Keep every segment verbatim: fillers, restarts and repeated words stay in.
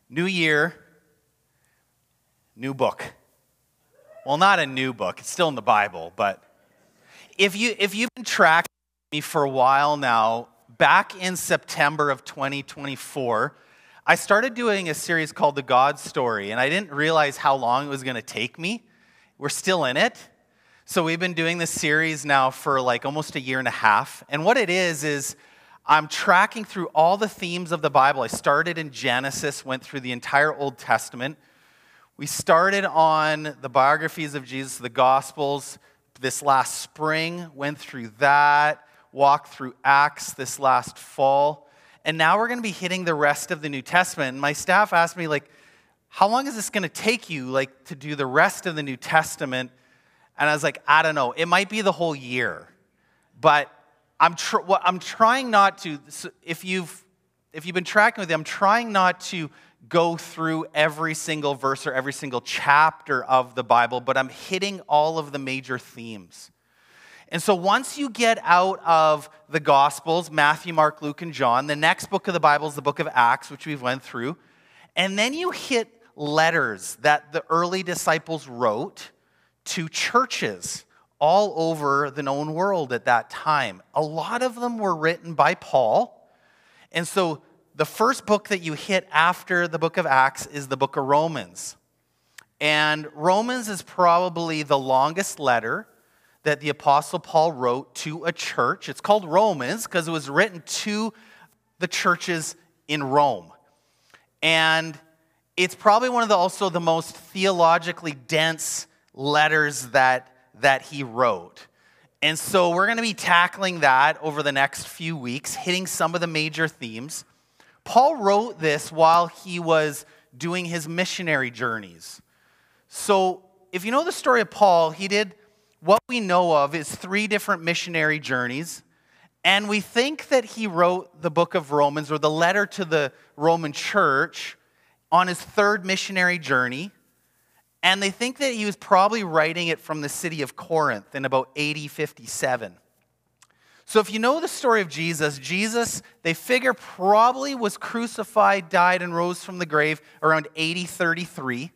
New year, new book. Well, not a new book. It's still in the Bible, but if you if you've been tracking me for a while now, back in September of twenty twenty-four, I started doing a series called The God Story, and I didn't realize how long it was going to take me. We're still in it. So we've been doing this series now for like almost a year and a half. And what it is, is I'm tracking through all the themes of the Bible. I started in Genesis, went through the entire Old Testament. We started on the biographies of Jesus, the Gospels, this last spring, went through that, walked through Acts this last fall. And now we're going to be hitting the rest of the New Testament. And my staff asked me, like, how long is this going to take you, like, to do the rest of the New Testament? And I was like, I don't know. It might be the whole year. But I'm tr- what I'm trying not to, so if you've if you've been tracking with me, I'm trying not to go through every single verse or every single chapter of the Bible, but I'm hitting all of the major themes. And so once you get out of the Gospels, Matthew, Mark, Luke, and John, the next book of the Bible is the book of Acts, which we've went through. And then you hit letters that the early disciples wrote to churches all over the known world at that time. A lot of them were written by Paul. And so the first book that you hit after the book of Acts is the book of Romans. And Romans is probably the longest letter that the Apostle Paul wrote to a church. It's called Romans because it was written to the churches in Rome. And it's probably one of the also the most theologically dense letters that that he wrote. And so we're going to be tackling that over the next few weeks, hitting some of the major themes. Paul wrote this while he was doing his missionary journeys. So if you know the story of Paul, he did what we know of is three different missionary journeys. And we think that he wrote the book of Romans or the letter to the Roman church on his third missionary journey. And they think that he was probably writing it from the city of Corinth in about A D fifty-seven. So if you know the story of Jesus, Jesus, they figure probably was crucified, died, and rose from the grave around A D thirty-three.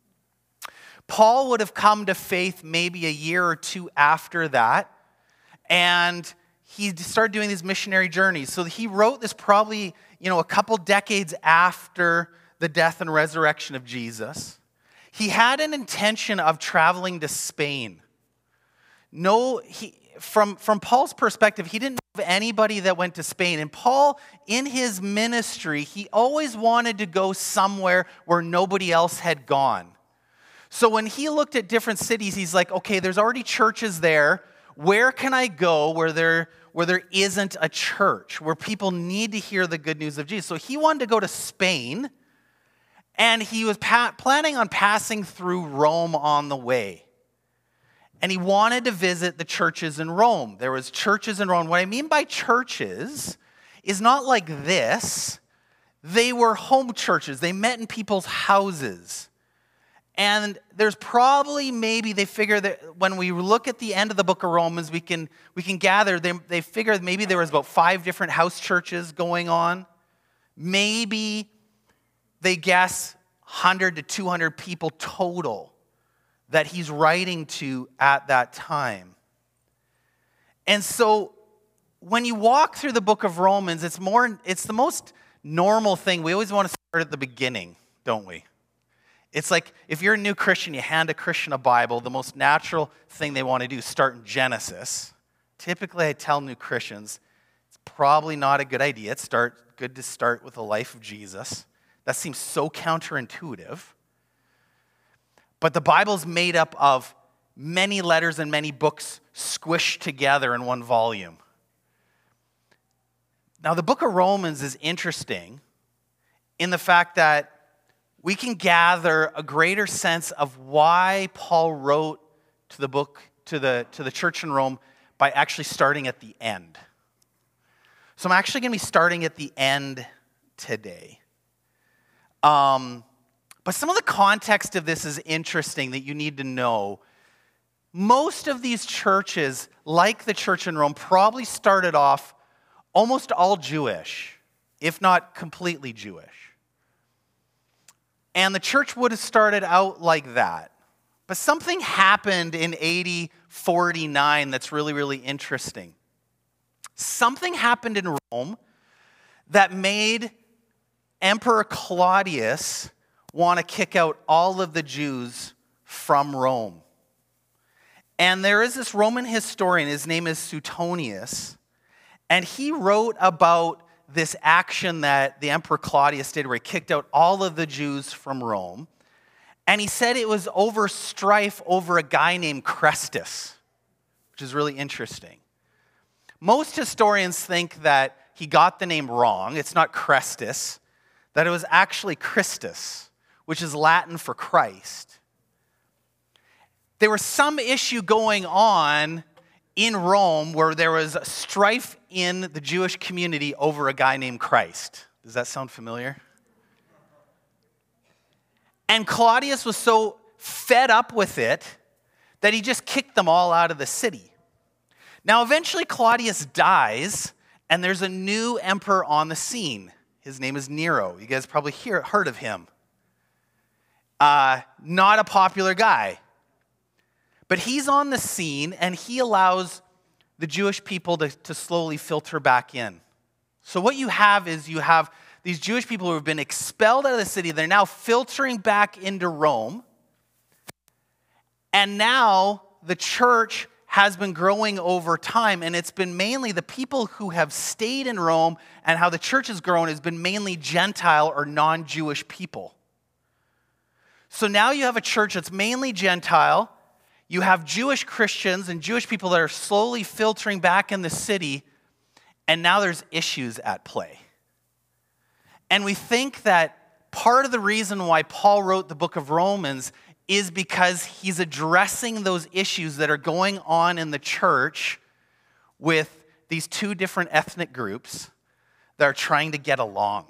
Paul would have come to faith maybe a year or two after that. And he started doing these missionary journeys. So he wrote this probably, you know, a couple decades after the death and resurrection of Jesus. He had an intention of traveling to Spain. No, he, from, from Paul's perspective, he didn't know of anybody that went to Spain. And Paul, in his ministry, he always wanted to go somewhere where nobody else had gone. So when he looked at different cities, he's like, okay, there's already churches there. Where can I go where there, where there isn't a church, where people need to hear the good news of Jesus? So he wanted to go to Spain. And he was pa- planning on passing through Rome on the way. And he wanted to visit the churches in Rome. There was churches in Rome. What I mean by churches is not like this. They were home churches. They met in people's houses. And there's probably maybe they figure that when we look at the end of the book of Romans, we can we can gather they, they figure maybe there was about five different house churches going on. Maybe they guess one hundred to two hundred people total that he's writing to at that time. And so when you walk through the book of Romans, it's more it's the most normal thing. We always want to start at the beginning, don't we? It's like if you're a new Christian, you hand a Christian a Bible, the most natural thing they want to do is start in Genesis. Typically, I tell new Christians, it's probably not a good idea. It's start, good to start with the life of Jesus. That seems so counterintuitive. But the Bible's made up of many letters and many books squished together in one volume. Now, the book of Romans is interesting in the fact that we can gather a greater sense of why Paul wrote to the book, to the, to the church in Rome by actually starting at the end. So I'm actually going to be starting at the end today. Um, but some of the context of this is interesting that you need to know. Most of these churches, like the church in Rome, probably started off almost all Jewish, if not completely Jewish. And the church would have started out like that. But something happened in A D forty-nine that's really, really interesting. Something happened in Rome that made Emperor Claudius want to kick out all of the Jews from Rome. And there is this Roman historian, his name is Suetonius, and he wrote about this action that the Emperor Claudius did where he kicked out all of the Jews from Rome. And he said it was over strife over a guy named Chrestus, which is really interesting. Most historians think that he got the name wrong. It's not Chrestus, that it was actually Christus, which is Latin for Christ. There was some issue going on in Rome where there was strife in the Jewish community over a guy named Christ. Does that sound familiar? And Claudius was so fed up with it that he just kicked them all out of the city. Now, eventually Claudius dies, and there's a new emperor on the scene. His name is Nero. You guys probably hear, heard of him. Uh, not a popular guy. But he's on the scene, and he allows the Jewish people to, to slowly filter back in. So what you have is you have these Jewish people who have been expelled out of the city. They're now filtering back into Rome. And now the church has been growing over time, and it's been mainly the people who have stayed in Rome, and how the church has grown has been mainly Gentile or non-Jewish people. So now you have a church that's mainly Gentile. You have Jewish Christians and Jewish people that are slowly filtering back in the city, and now there's issues at play. And we think that part of the reason why Paul wrote the book of Romans is because he's addressing those issues that are going on in the church with these two different ethnic groups that are trying to get along.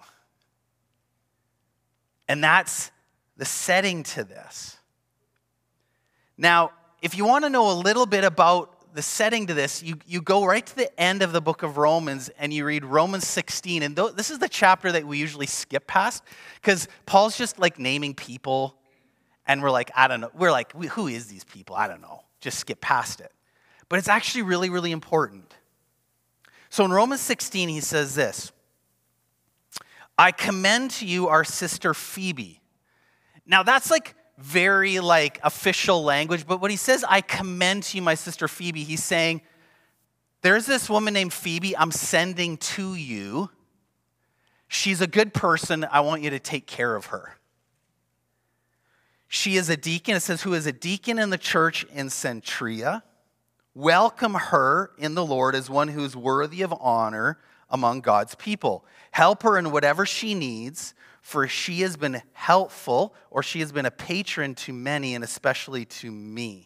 And that's the setting to this. Now, if you want to know a little bit about the setting to this, you, you go right to the end of the book of Romans and you read Romans sixteen. And th- this is the chapter that we usually skip past because Paul's just like naming people. And we're like, I don't know. We're like, who is these people? I don't know. Just skip past it. But it's actually really, really important. So in Romans sixteen, he says this. I commend to you our sister Phoebe. Now that's like very like official language, but when he says, I commend to you my sister Phoebe, he's saying, there's this woman named Phoebe I'm sending to you. She's a good person. I want you to take care of her. She is a deacon, it says, who is a deacon in the church in Centuria. Welcome her in the Lord as one who is worthy of honor among God's people. Help her in whatever she needs, for she has been helpful, or she has been a patron to many, and especially to me.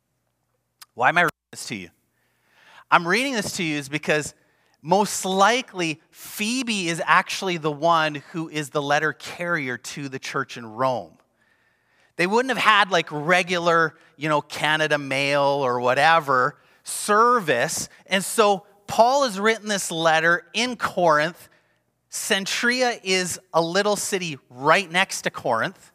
Why am I reading this to you? I'm reading this to you is because most likely Phoebe is actually the one who is the letter carrier to the church in Rome. They wouldn't have had like regular, you know, Canada Mail or whatever service. And so Paul has written this letter in Corinth. Centuria is a little city right next to Corinth.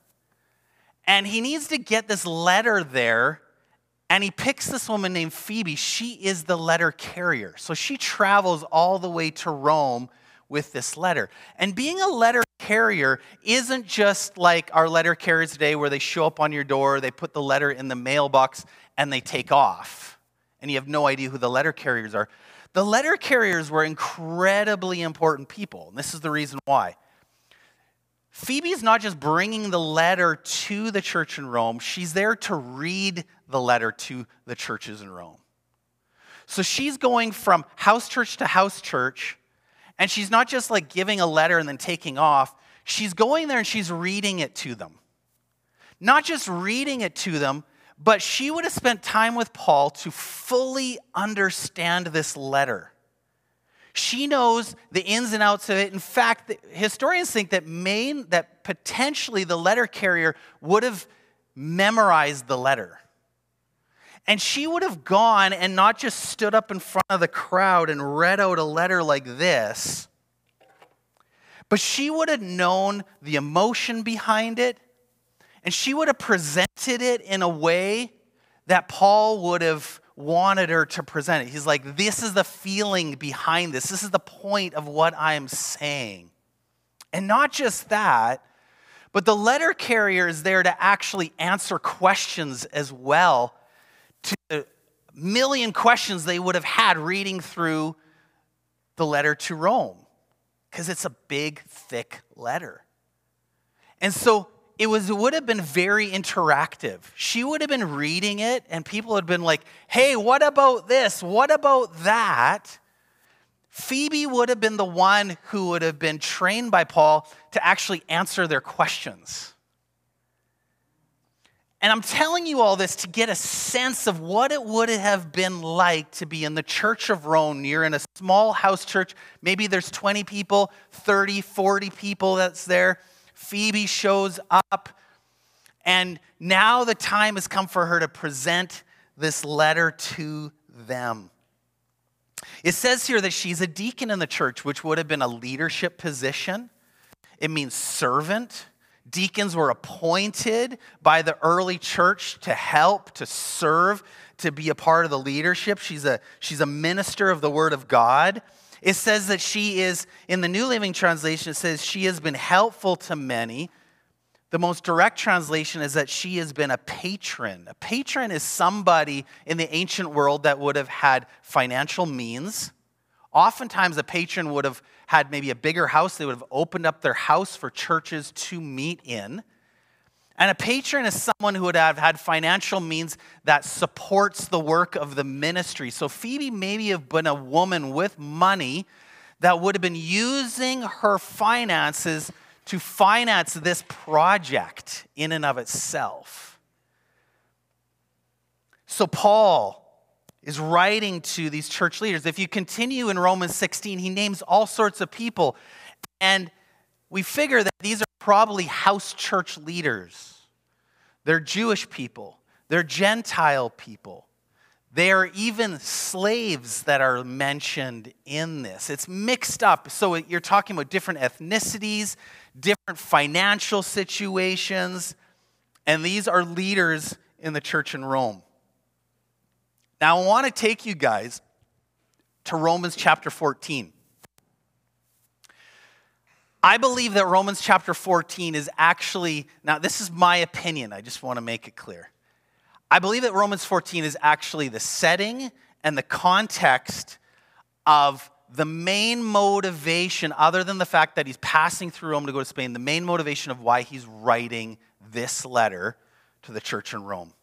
And he needs to get this letter there. And he picks this woman named Phoebe. She is the letter carrier. So she travels all the way to Rome with this letter. And being a letter carrier isn't just like our letter carriers today where they show up on your door, they put the letter in the mailbox, and they take off. And you have no idea who the letter carriers are. The letter carriers were incredibly important people. And this is the reason why. Phoebe's not just bringing the letter to the church in Rome. She's there to read the letter to the churches in Rome. So she's going from house church to house church. And she's not just like giving a letter and then taking off. She's going there and she's reading it to them. Not just reading it to them, but she would have spent time with Paul to fully understand this letter. She knows the ins and outs of it. In fact, historians think that main, that potentially the letter carrier would have memorized the letter. And she would have gone and not just stood up in front of the crowd and read out a letter like this, but she would have known the emotion behind it. And she would have presented it in a way that Paul would have wanted her to present it. He's like, this is the feeling behind this. This is the point of what I'm saying. And not just that, but the letter carrier is there to actually answer questions as well, to the million questions they would have had reading through the letter to Rome, because it's a big, thick letter. And so it was it would have been very interactive. She would have been reading it, and people had been like, hey, what about this? What about that? Phoebe would have been the one who would have been trained by Paul to actually answer their questions. And I'm telling you all this to get a sense of what it would have been like to be in the Church of Rome. You're in a small house church. Maybe there's twenty people, thirty, forty people that's there. Phoebe shows up, and now the time has come for her to present this letter to them. It says here that she's a deacon in the church, which would have been a leadership position. It means servant. Deacons were appointed by the early church to help, to serve, to be a part of the leadership. She's a, she's a minister of the Word of God. It says that she is, in the New Living Translation, it says she has been helpful to many. The most direct translation is that she has been a patron. A patron is somebody in the ancient world that would have had financial means. Oftentimes, a patron would have had maybe a bigger house. They would have opened up their house for churches to meet in. And a patron is someone who would have had financial means that supports the work of the ministry. So Phoebe maybe have been a woman with money that would have been using her finances to finance this project in and of itself. So Paul is writing to these church leaders. If you continue in Romans sixteen, he names all sorts of people. And we figure that these are probably house church leaders. They're Jewish people. They're Gentile people. They are even slaves that are mentioned in this. It's mixed up. So you're talking about different ethnicities, different financial situations, and these are leaders in the church in Rome. Now, I want to take you guys to Romans chapter fourteen. I believe that Romans chapter fourteen is actually, now this is my opinion, I just want to make it clear. I believe that Romans fourteen is actually the setting and the context of the main motivation, other than the fact that he's passing through Rome to go to Spain, the main motivation of why he's writing this letter to the church in Rome.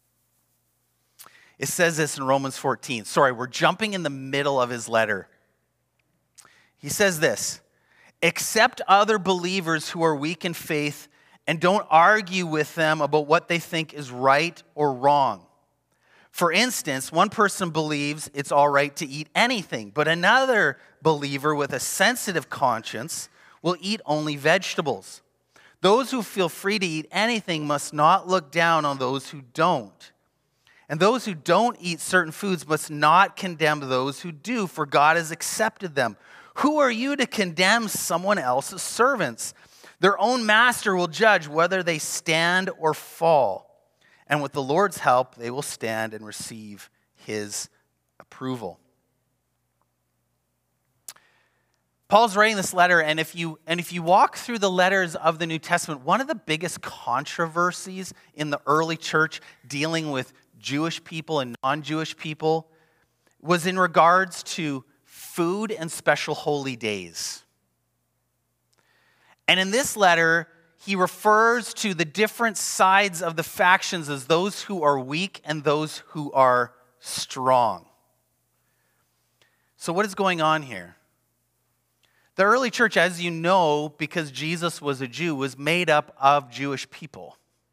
It says this in Romans fourteen. Sorry, we're jumping in the middle of his letter. He says this, accept other believers who are weak in faith and don't argue with them about what they think is right or wrong. For instance, one person believes it's all right to eat anything, but another believer with a sensitive conscience will eat only vegetables. Those who feel free to eat anything must not look down on those who don't. And those who don't eat certain foods must not condemn those who do, for God has accepted them. Who are you to condemn someone else's servants? Their own master will judge whether they stand or fall. And with the Lord's help, they will stand and receive his approval. Paul's writing this letter, and if you and if you walk through the letters of the New Testament, one of the biggest controversies in the early church dealing with Jewish people and non-Jewish people was in regards to food and special holy days. And in this letter, he refers to the different sides of the factions as those who are weak and those who are strong. So what is going on here? The early church, as you know, because Jesus was a Jew, was made up of Jewish people.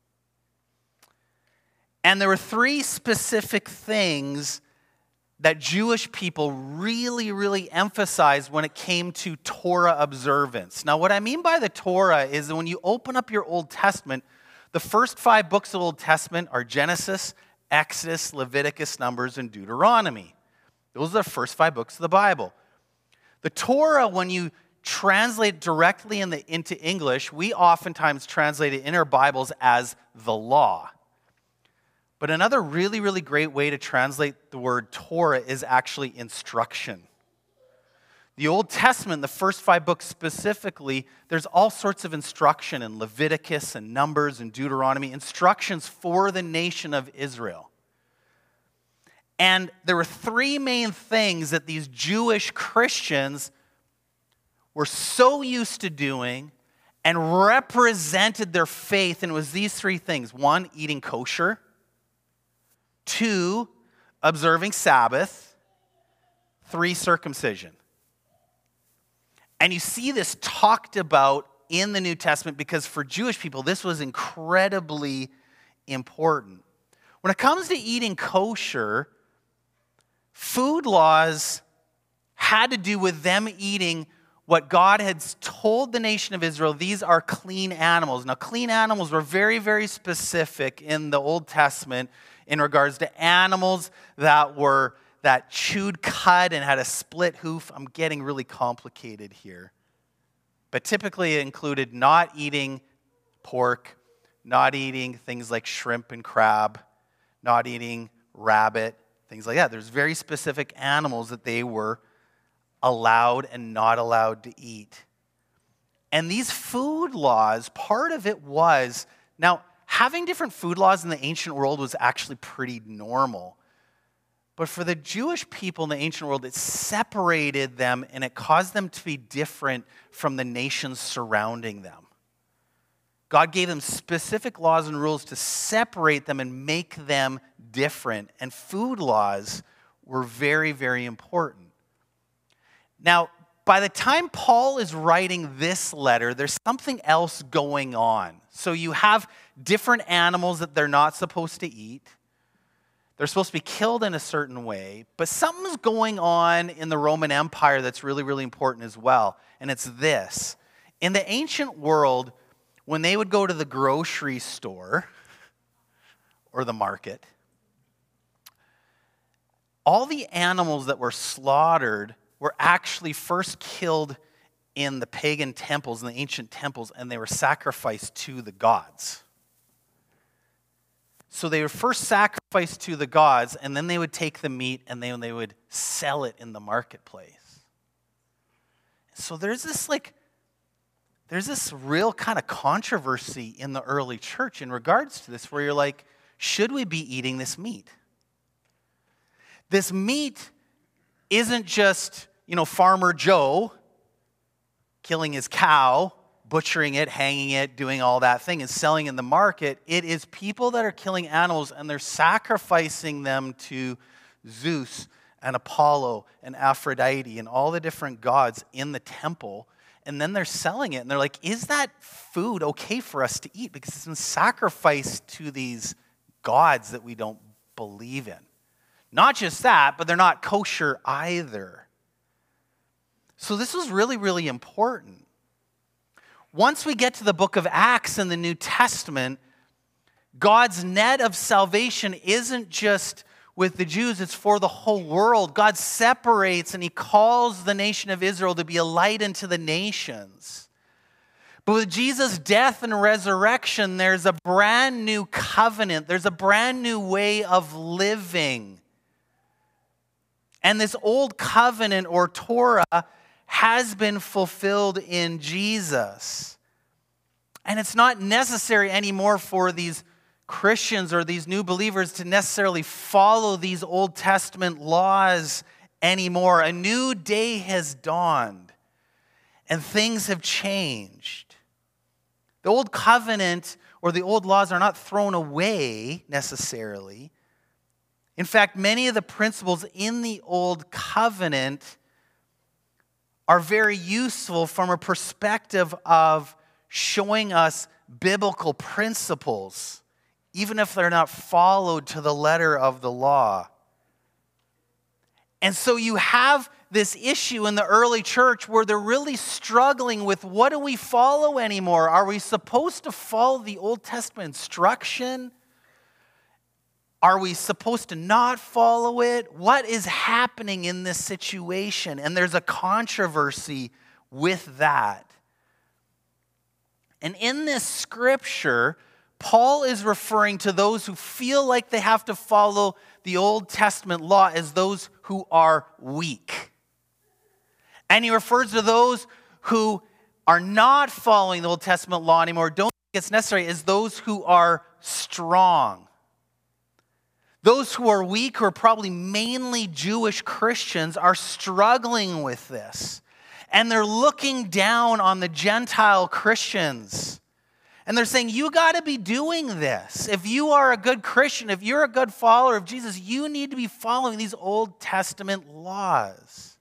And there were three specific things that Jewish people really, really emphasized when it came to Torah observance. Now, what I mean by the Torah is that when you open up your Old Testament, the first five books of the Old Testament are Genesis, Exodus, Leviticus, Numbers, and Deuteronomy. Those are the first five books of the Bible. The Torah, when you translate directly in the, into English, we oftentimes translate it in our Bibles as the law. But another really, really great way to translate the word Torah is actually instruction. The Old Testament, the first five books specifically, there's all sorts of instruction in Leviticus and Numbers and Deuteronomy, instructions for the nation of Israel. And there were three main things that these Jewish Christians were so used to doing and represented their faith, and it was these three things. One, eating kosher. Two, observing Sabbath. Three, circumcision. And you see this talked about in the New Testament because for Jewish people, this was incredibly important. When it comes to eating kosher, food laws had to do with them eating what God had told the nation of Israel. These are clean animals. Now, clean animals were very, very specific in the Old Testament in regards to animals that were that chewed cud and had a split hoof. I'm getting really complicated here. But typically it included not eating pork, not eating things like shrimp and crab, not eating rabbit, things like that. There's very specific animals that they were allowed and not allowed to eat. And these food laws, part of it was, now, having different food laws in the ancient world was actually pretty normal. But for the Jewish people in the ancient world, it separated them and it caused them to be different from the nations surrounding them. God gave them specific laws and rules to separate them and make them different. And food laws were very, very important. Now, by the time Paul is writing this letter, there's something else going on. So you have different animals that they're not supposed to eat. They're supposed to be killed in a certain way. But something's going on in the Roman Empire that's really, really important as well. And it's this. In the ancient world, when they would go to the grocery store or the market, all the animals that were slaughtered were actually first killed in the pagan temples, in the ancient temples, and they were sacrificed to the gods. So they were first sacrificed to the gods, and then they would take the meat and they, they would sell it in the marketplace. So there's this like, there's this real kind of controversy in the early church in regards to this, where you're like, should we be eating this meat? This meat isn't just, you know, Farmer Joe killing his cow, butchering it, hanging it, doing all that thing, and selling in the market. It is people that are killing animals, and they're sacrificing them to Zeus and Apollo and Aphrodite and all the different gods in the temple. And then they're selling it, and they're like, is that food okay for us to eat? Because it's been sacrificed to these gods that we don't believe in. Not just that, but they're not kosher either. So this was really, really important. Once we get to the book of Acts in the New Testament, God's net of salvation isn't just with the Jews, it's for the whole world. God separates and he calls the nation of Israel to be a light unto the nations. But with Jesus' death and resurrection, there's a brand new covenant. There's a brand new way of living. And this old covenant or Torah has been fulfilled in Jesus. And it's not necessary anymore for these Christians or these new believers to necessarily follow these Old Testament laws anymore. A new day has dawned and things have changed. The old covenant or the old laws are not thrown away necessarily. In fact, many of the principles in the old covenant are very useful from a perspective of showing us biblical principles, even if they're not followed to the letter of the law. And so you have this issue in the early church where they're really struggling with, what do we follow anymore? Are we supposed to follow the Old Testament instruction? Are we supposed to not follow it? What is happening in this situation? And there's a controversy with that. And in this scripture, Paul is referring to those who feel like they have to follow the Old Testament law as those who are weak. And he refers to those who are not following the Old Testament law anymore, don't think it's necessary, as those who are strong. Those who are weak, who are probably mainly Jewish Christians, are struggling with this. And they're looking down on the Gentile Christians. And they're saying, you got to be doing this. If you are a good Christian, if you're a good follower of Jesus, you need to be following these Old Testament laws.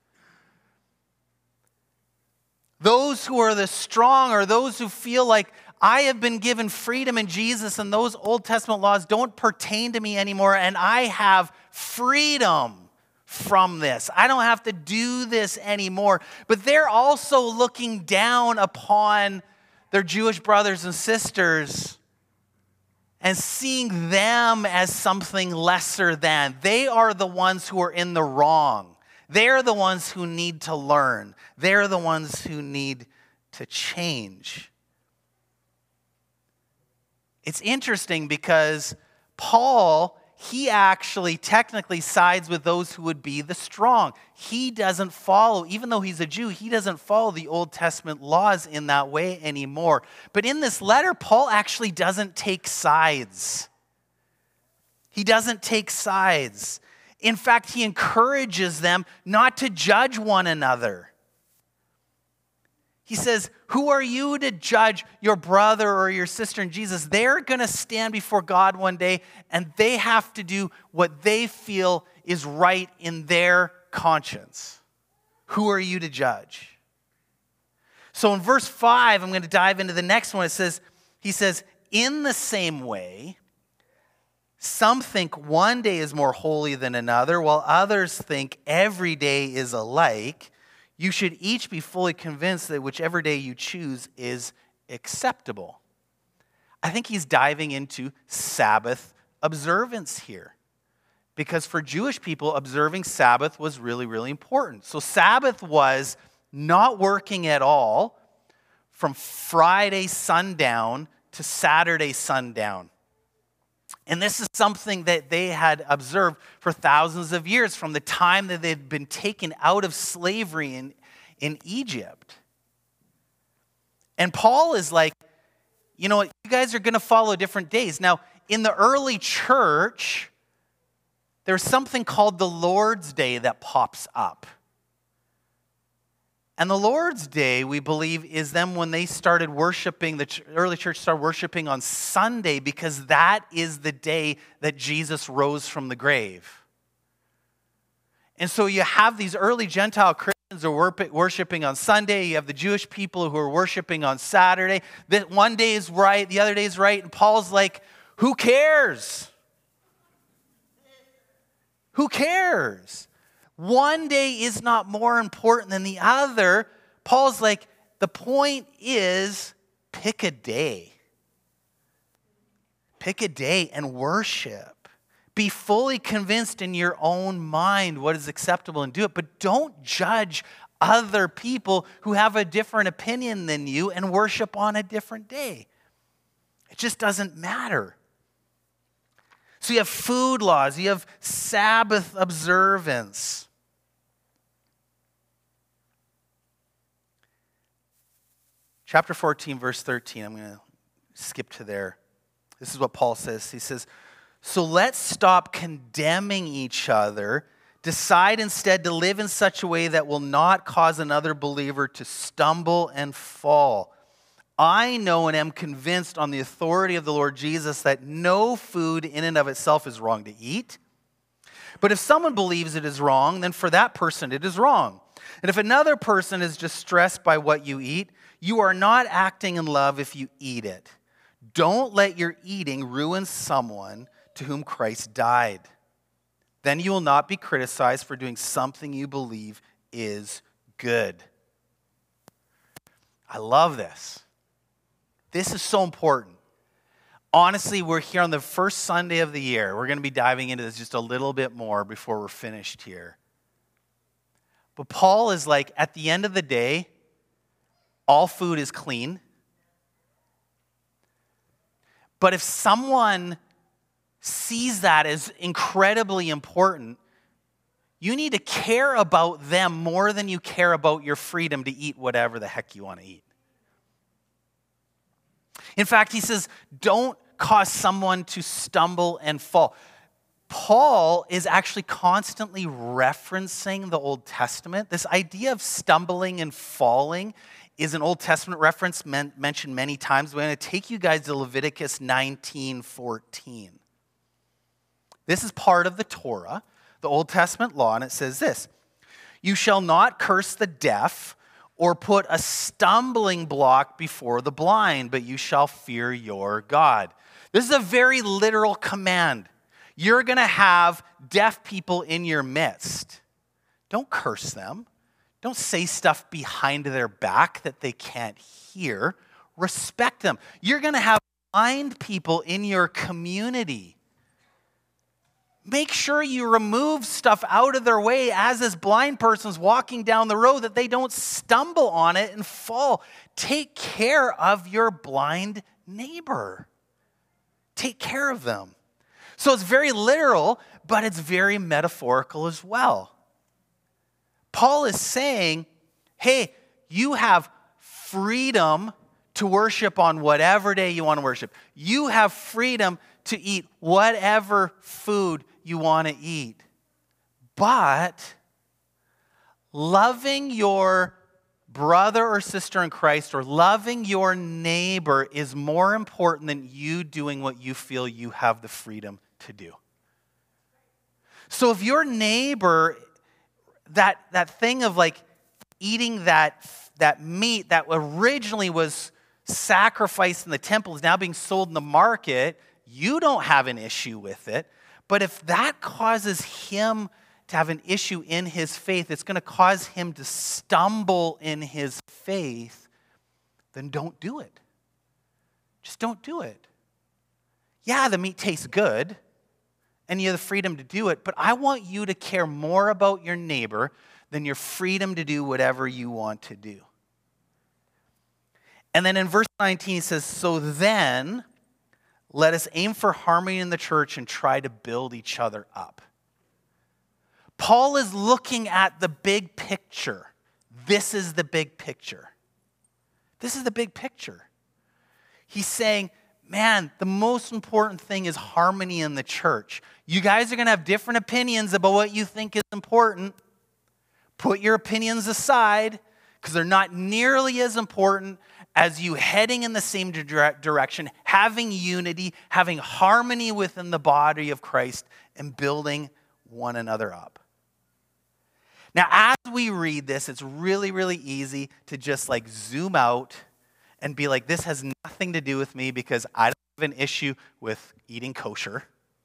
Those who are the strong are those who feel like, I have been given freedom in Jesus and those Old Testament laws don't pertain to me anymore, and I have freedom from this. I don't have to do this anymore. But they're also looking down upon their Jewish brothers and sisters and seeing them as something lesser than. They are the ones who are in the wrong. They're the ones who need to learn. They're the ones who need to change. It's interesting because Paul, he actually technically sides with those who would be the strong. He doesn't follow, even though he's a Jew, he doesn't follow the Old Testament laws in that way anymore. But in this letter, Paul actually doesn't take sides. He doesn't take sides. In fact, he encourages them not to judge one another. He says, who are you to judge your brother or your sister in Jesus? They're going to stand before God one day, and they have to do what they feel is right in their conscience. Who are you to judge? So in verse five, I'm going to dive into the next one. It says, he says, in the same way, some think one day is more holy than another, while others think every day is alike. You should each be fully convinced that whichever day you choose is acceptable. I think he's diving into Sabbath observance here. Because for Jewish people, observing Sabbath was really, really important. So Sabbath was not working at all from Friday sundown to Saturday sundown. And this is something that they had observed for thousands of years from the time that they'd been taken out of slavery in, in Egypt. And Paul is like, you know what, you guys are going to follow different days. Now, in the early church, there's something called the Lord's Day that pops up. And the Lord's Day, we believe, is them when they started worshiping, the early church started worshiping on Sunday because that is the day that Jesus rose from the grave. And so you have these early Gentile Christians who are worshiping on Sunday. You have the Jewish people who are worshiping on Saturday. That one day is right, the other day is right. And Paul's like, who cares? Who cares? One day is not more important than the other. Paul's like, the point is, pick a day. Pick a day and worship. Be fully convinced in your own mind what is acceptable and do it. But don't judge other people who have a different opinion than you and worship on a different day. It just doesn't matter. So you have food laws. You have Sabbath observance. Chapter fourteen, verse thirteen, I'm going to skip to there. This is what Paul says. He says, so let's stop condemning each other. Decide instead to live in such a way that will not cause another believer to stumble and fall. I know and am convinced on the authority of the Lord Jesus that no food in and of itself is wrong to eat. But if someone believes it is wrong, then for that person it is wrong. And if another person is distressed by what you eat, you are not acting in love if you eat it. Don't let your eating ruin someone to whom Christ died. Then you will not be criticized for doing something you believe is good. I love this. This is so important. Honestly, we're here on the first Sunday of the year. We're going to be diving into this just a little bit more before we're finished here. But Paul is like, at the end of the day, all food is clean. But if someone sees that as incredibly important, you need to care about them more than you care about your freedom to eat whatever the heck you want to eat. In fact, he says, don't cause someone to stumble and fall. Paul is actually constantly referencing the Old Testament. This idea of stumbling and falling is an Old Testament reference men- mentioned many times. We're going to take you guys to Leviticus nineteen fourteen. This is part of the Torah, the Old Testament law, and it says this: you shall not curse the deaf or put a stumbling block before the blind, but you shall fear your God. This is a very literal command. You're going to have deaf people in your midst. Don't curse them. Don't say stuff behind their back that they can't hear. Respect them. You're going to have blind people in your community. Make sure you remove stuff out of their way as this blind person's walking down the road, that they don't stumble on it and fall. Take care of your blind neighbor. Take care of them. So it's very literal, but it's very metaphorical as well. Paul is saying, hey, you have freedom to worship on whatever day you want to worship. You have freedom to eat whatever food you want to eat. But loving your brother or sister in Christ, or loving your neighbor, is more important than you doing what you feel you have the freedom to do. So if your neighbor, that, that thing of like eating that, that meat that originally was sacrificed in the temple is now being sold in the market, you don't have an issue with it. But if that causes him to have an issue in his faith, it's going to cause him to stumble in his faith, then don't do it. Just don't do it. Yeah, the meat tastes good, and you have the freedom to do it, but I want you to care more about your neighbor than your freedom to do whatever you want to do. And then in verse nineteen, he says, so then let us aim for harmony in the church and try to build each other up. Paul is looking at the big picture. This is the big picture. This is the big picture. He's saying, man, the most important thing is harmony in the church. You guys are going to have different opinions about what you think is important. Put your opinions aside, because they're not nearly as important as you heading in the same dire- direction, having unity, having harmony within the body of Christ, and building one another up. Now, as we read this, it's really, really easy to just like zoom out and be like, this has nothing to do with me because I don't have an issue with eating kosher.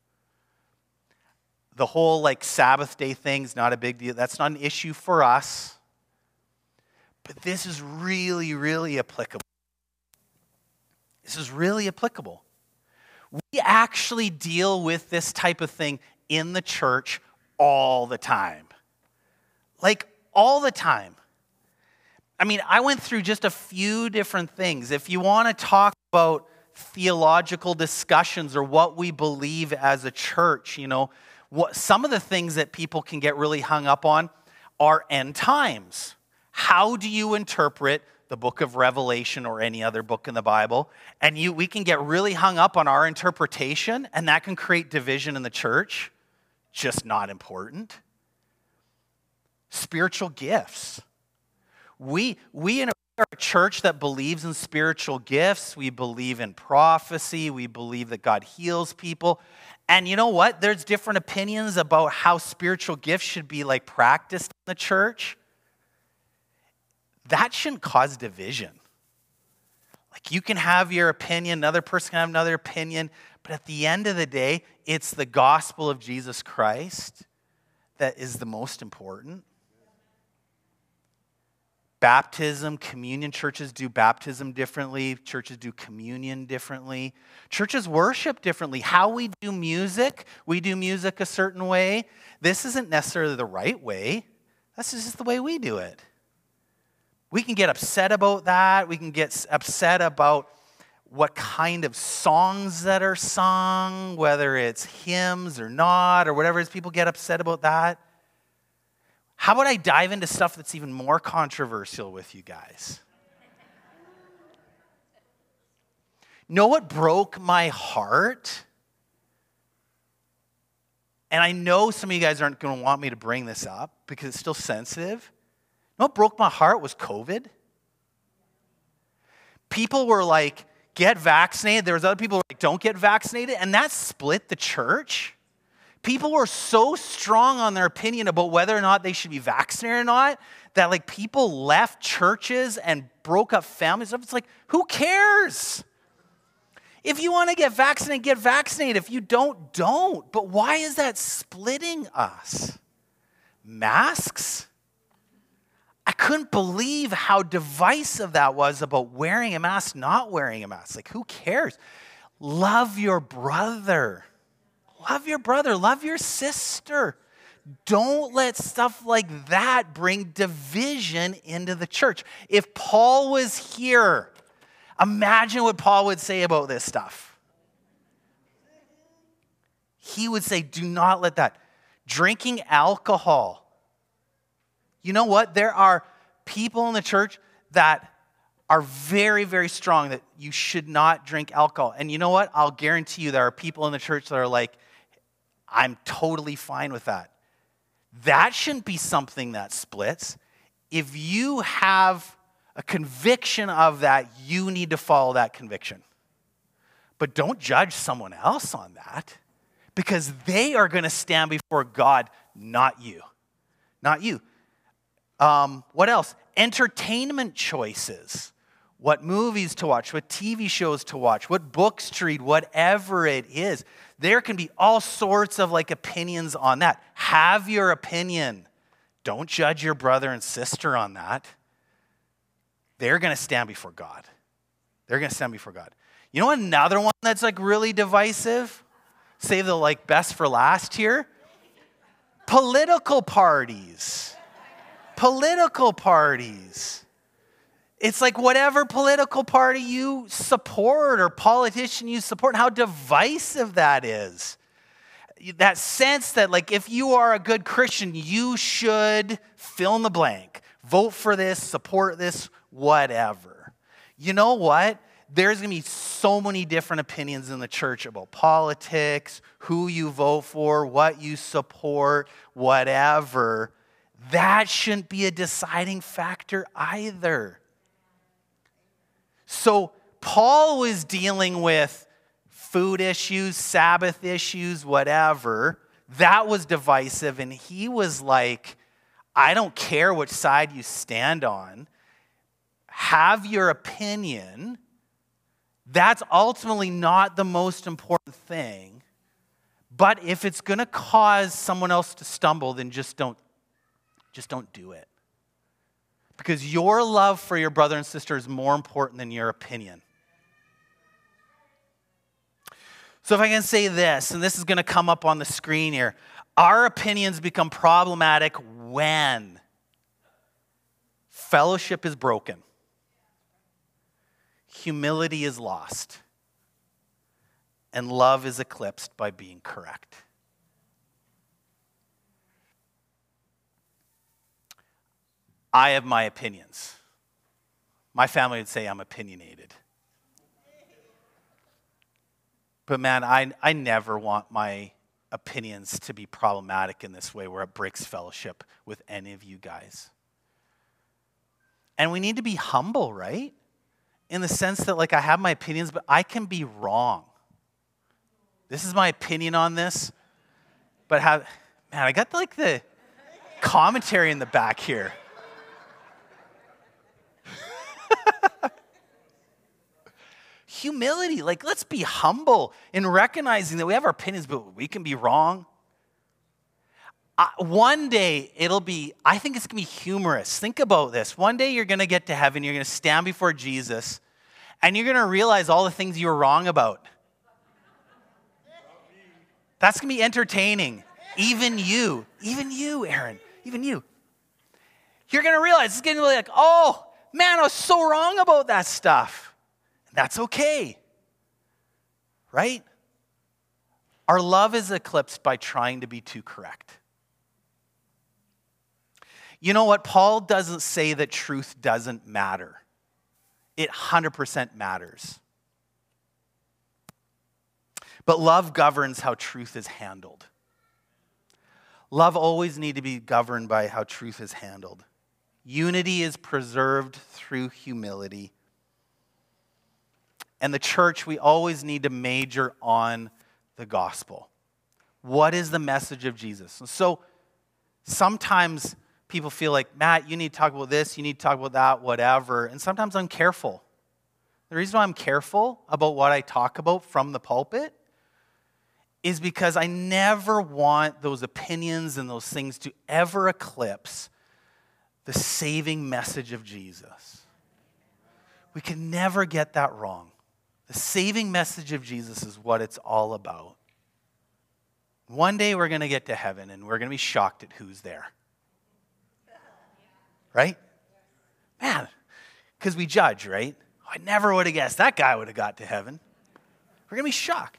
The whole like Sabbath day thing's not a big deal. That's not an issue for us. But this is really, really applicable. This is really applicable. We actually deal with this type of thing in the church all the time. Like, all the time. I mean, I went through just a few different things. If you want to talk about theological discussions or what we believe as a church, you know, what some of the things that people can get really hung up on are end times. How do you interpret the book of Revelation or any other book in the Bible? And you, we can get really hung up on our interpretation, and that can create division in the church. Just not important. Spiritual gifts. We, we are a church that believes in spiritual gifts. We believe in prophecy. We believe that God heals people. And you know what? There's different opinions about how spiritual gifts should be like practiced in the church. That shouldn't cause division. Like, you can have your opinion, another person can have another opinion, but at the end of the day, it's the gospel of Jesus Christ that is the most important. Baptism, communion, churches do baptism differently. Churches do communion differently. Churches worship differently. How we do music, we do music a certain way. This isn't necessarily the right way. That's just the way we do it. We can get upset about that. We can get upset about what kind of songs that are sung, whether it's hymns or not, or whatever it is. People get upset about that. How about I dive into stuff that's even more controversial with you guys? Know what broke my heart? And I know some of you guys aren't going to want me to bring this up because it's still sensitive. You know what broke my heart was COVID. People were like, get vaccinated. There was other people who were like, don't get vaccinated. And that split the church. People were so strong on their opinion about whether or not they should be vaccinated or not that like people left churches and broke up families. It's like, who cares? If you want to get vaccinated, get vaccinated. If you don't, don't. But why is that splitting us? Masks? I couldn't believe how divisive that was about wearing a mask, not wearing a mask. Like, who cares? Love your brother. Love your brother. Love your sister. Don't let stuff like that bring division into the church. If Paul was here, imagine what Paul would say about this stuff. He would say, do not let that. Drinking alcohol. You know what? There are people in the church that are very, very strong that you should not drink alcohol. And you know what? I'll guarantee you there are people in the church that are like, I'm totally fine with that. That shouldn't be something that splits. If you have a conviction of that, you need to follow that conviction. But don't judge someone else on that because they are going to stand before God, not you. Not you. Um, what else? Entertainment choices. What movies to watch, what T V shows to watch, what books to read, whatever it is. There can be all sorts of like opinions on that. Have your opinion. Don't judge your brother and sister on that. They're going to stand before God. They're going to stand before God. You know another one that's like really divisive? Save the like best for last here. Political parties. Political parties. It's like whatever political party you support or politician you support, how divisive that is. That sense that like if you are a good Christian, you should fill in the blank. Vote for this, support this, whatever. You know what? There's going to be so many different opinions in the church about politics, who you vote for, what you support, whatever. That shouldn't be a deciding factor either. So Paul was dealing with food issues, Sabbath issues, whatever. That was divisive. And he was like, I don't care which side you stand on. Have your opinion. That's ultimately not the most important thing. But if it's going to cause someone else to stumble, then just don't, just don't do it. Because your love for your brother and sister is more important than your opinion. So if I can say this, and this is going to come up on the screen here, our opinions become problematic when fellowship is broken, humility is lost, and love is eclipsed by being correct. I have my opinions. My family would say I'm opinionated. But man, I, I never want my opinions to be problematic in this way where it breaks fellowship with any of you guys. And we need to be humble, right? In the sense that like I have my opinions, but I can be wrong. This is my opinion on this. But how, man, I got like the commentary in the back here. Humility, like let's be humble in recognizing that we have our opinions, but we can be wrong. Uh, one day it'll be, I think it's going to be humorous. Think about this. One day you're going to get to heaven, you're going to stand before Jesus, and you're going to realize all the things you were wrong about. That's going to be entertaining. Even you, even you, Aaron, even you. You're going to realize it's going to be like, oh, man, I was so wrong about that stuff. That's okay. Right? Our love is eclipsed by trying to be too correct. You know what? Paul doesn't say that truth doesn't matter. It one hundred percent matters. But love governs how truth is handled. Love always needs to be governed by how truth is handled. Unity is preserved through humility. And the church, we always need to major on the gospel. What is the message of Jesus? So sometimes people feel like, Matt, you need to talk about this, you need to talk about that, whatever. And sometimes I'm careful. The reason why I'm careful about what I talk about from the pulpit is because I never want those opinions and those things to ever eclipse the saving message of Jesus. We can never get that wrong. The saving message of Jesus is what it's all about. One day we're going to get to heaven and we're going to be shocked at who's there. Right? Man, because we judge, right? I never would have guessed that guy would have got to heaven. We're going to be shocked.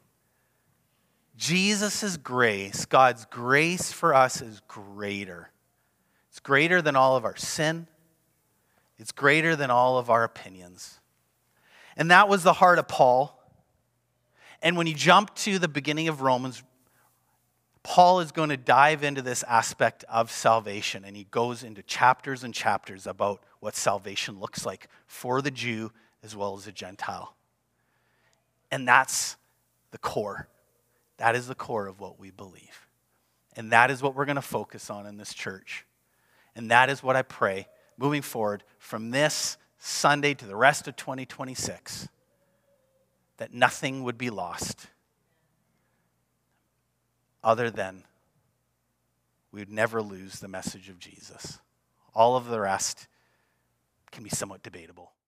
Jesus' grace, God's grace for us is greater. It's greater than all of our sin. It's greater than all of our opinions. And that was the heart of Paul. And when you jump to the beginning of Romans, Paul is going to dive into this aspect of salvation. And he goes into chapters and chapters about what salvation looks like for the Jew as well as the Gentile. And that's the core. That is the core of what we believe. And that is what we're going to focus on in this church. And that is what I pray moving forward from this Sunday to the rest of twenty twenty-six, that nothing would be lost other than we would never lose the message of Jesus. All of the rest can be somewhat debatable.